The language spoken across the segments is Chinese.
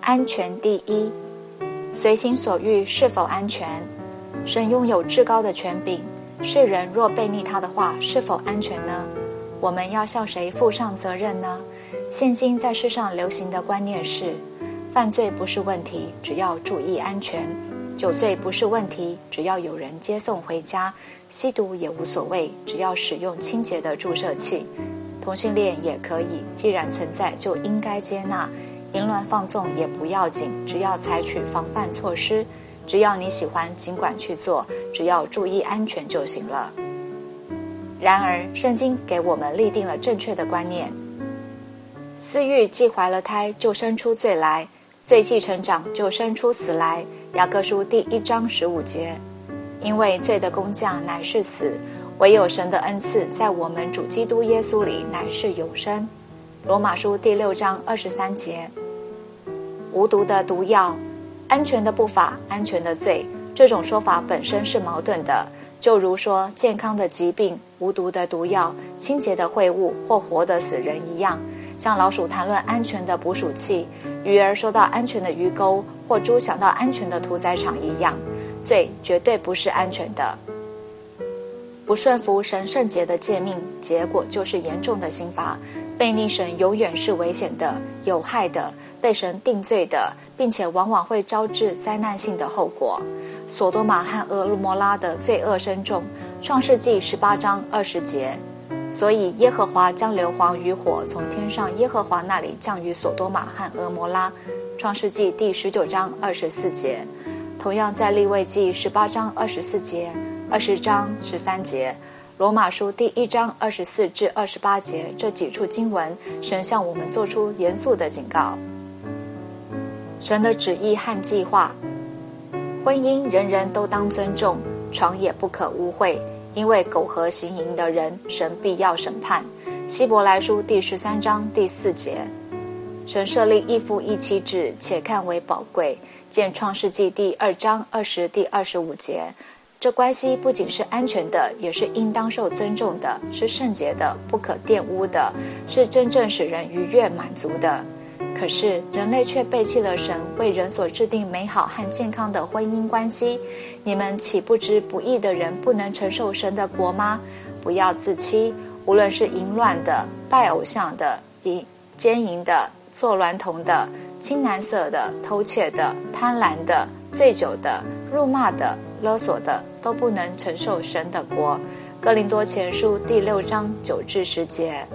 安全第一，随心所欲是否安全？神拥有至高的权柄，世人若背逆他的话，是否安全呢？我们要向谁负上责任呢？现今在世上流行的观念是，犯罪不是问题，只要注意安全；酒醉不是问题，只要有人接送回家；吸毒也无所谓，只要使用清洁的注射器；同性恋也可以，既然存在就应该接纳；淫乱放纵也不要紧，只要采取防范措施；只要你喜欢，尽管去做，只要注意安全就行了。然而，圣经给我们立定了正确的观念：私欲既怀了胎，就生出罪来；罪既成长，就生出死来。雅各书第1章15节。因为罪的工价乃是死，唯有神的恩赐在我们主基督耶稣里乃是永生。罗马书第6章23节。无毒的毒药，安全的不法，安全的罪，这种说法本身是矛盾的。就如说健康的疾病、无毒的毒药、清洁的秽物或活的死人一样，像老鼠谈论安全的捕鼠器，鱼儿说到安全的鱼钩，或猪想到安全的屠宰场一样，罪绝对不是安全的。不顺服神圣洁的诫命，结果就是严重的刑罚。背逆神永远是危险的、有害的、被神定罪的，并且往往会招致灾难性的后果。所多玛和蛾摩拉的罪恶深重，创世纪18章20节。所以耶和华将硫磺与火从天上耶和华那里降于所多玛和蛾摩拉，创世纪第19章24节。同样在利未记18章24节、20章13节，罗马书第1章24至28节这几处经文，神向我们做出严肃的警告。神的旨意和计划，婚姻人人都当尊重，床也不可污秽，因为苟合行淫的人，神必要审判。希伯来书第13章第4节。神设立一夫一妻制，且看为宝贵，见创世纪第2章20第25节。这关系不仅是安全的，也是应当受尊重的，是圣洁的，不可玷污的，是真正使人愉悦满足的。可是人类却背弃了神为人所制定美好和健康的婚姻关系。你们岂不知不义的人不能承受神的国吗？不要自欺，无论是淫乱的、拜偶像的、奸淫的、做娈童的、青男色的、偷窃的、贪婪的、醉酒的、辱骂的、勒索的，都不能承受神的国。哥林多前书第6章9至10节。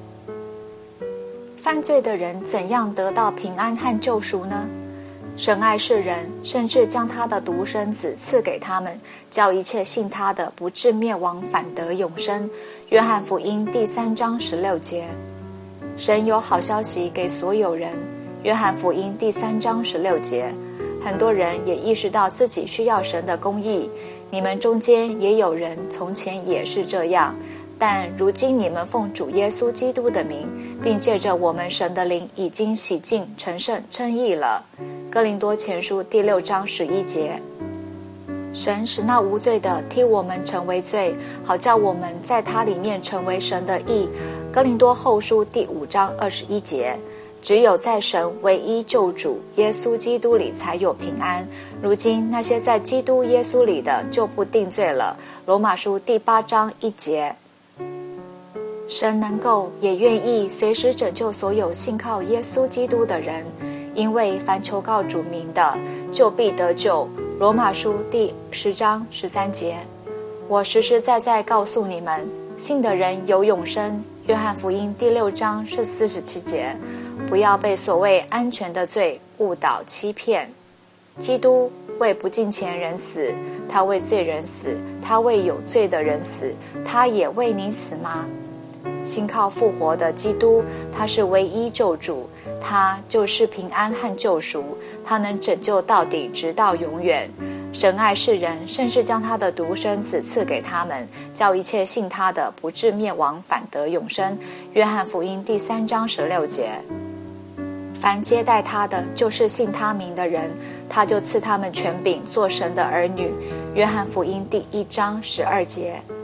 犯罪的人怎样得到平安和救赎呢？神爱世人，甚至将他的独生子赐给他们，叫一切信他的不至灭亡，反得永生。约翰福音第3章16节。神有好消息给所有人。约翰福音第3章16节。很多人也意识到自己需要神的公义，你们中间也有人从前也是这样，但如今你们奉主耶稣基督的名，并借着我们神的灵已经洗净、成圣、称义了。哥林多前书第6章11节。神使那无罪的替我们成为罪，好叫我们在他里面成为神的义。哥林多后书第5章21节。只有在神唯一救主耶稣基督里才有平安。如今那些在基督耶稣里的就不定罪了。罗马书第8章1节。神能够也愿意随时拯救所有信靠耶稣基督的人，因为凡求告主名的，就必得救。罗马书第10章13节。我实实在在告诉你们，信的人有永生。约翰福音第6章47节。不要被所谓安全的罪误导欺骗。基督为不敬虔人死，他为罪人死，他为有罪的人死，他也为你死吗？信靠复活的基督，他是唯一救主，他就是平安和救赎，他能拯救到底，直到永远。神爱世人，甚至将他的独生子赐给他们，叫一切信他的不至灭亡，反得永生。约翰福音第3章16节。凡接待他的，就是信他名的人，他就赐他们权柄做神的儿女。约翰福音第1章12节。